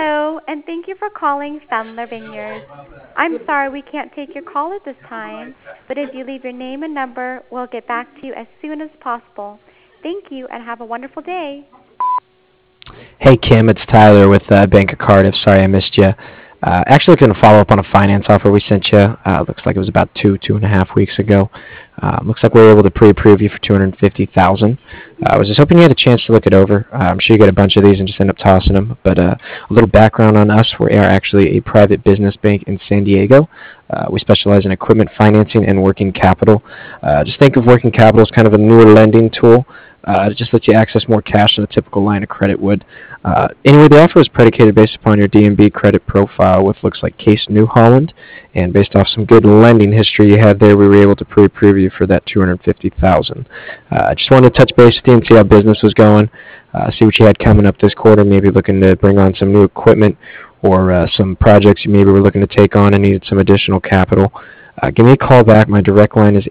Hello, and thank you for calling Sandler Vineyards. I'm sorry we can't take your call at this time, but if you leave your name and number, we'll get back to you as soon as possible. Thank you, and have a wonderful day. Hey Kim, it's Tyler with Bank of Cardiff. Sorry I missed you. Actually, going to follow up on a finance offer we sent you. Looks like it was about 2.5 weeks ago. Looks like we were able to pre-approve you for 250,000. I was just hoping you had a chance to look it over. I'm sure you get a bunch of these and just end up tossing them. But a little background on us: we are actually a private business bank in San Diego. We specialize in equipment financing and working capital. Just think of working capital as kind of a newer lending tool to just let you access more cash than a typical line of credit would. Anyway, the offer is predicated based upon your DNB credit profile with looks like Case New Holland, and based off some good lending history you had there, we were able to pre-approve you for that 250,000. I just wanted to touch base with you and see how business was going, see what you had coming up this quarter, maybe looking to bring on some new equipment or some projects you maybe were looking to take on and needed some additional capital. Give me a call back. My direct line is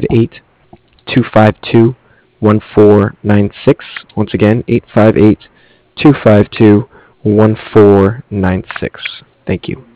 858-252-1496. Once again, 858-252-1496. Thank you.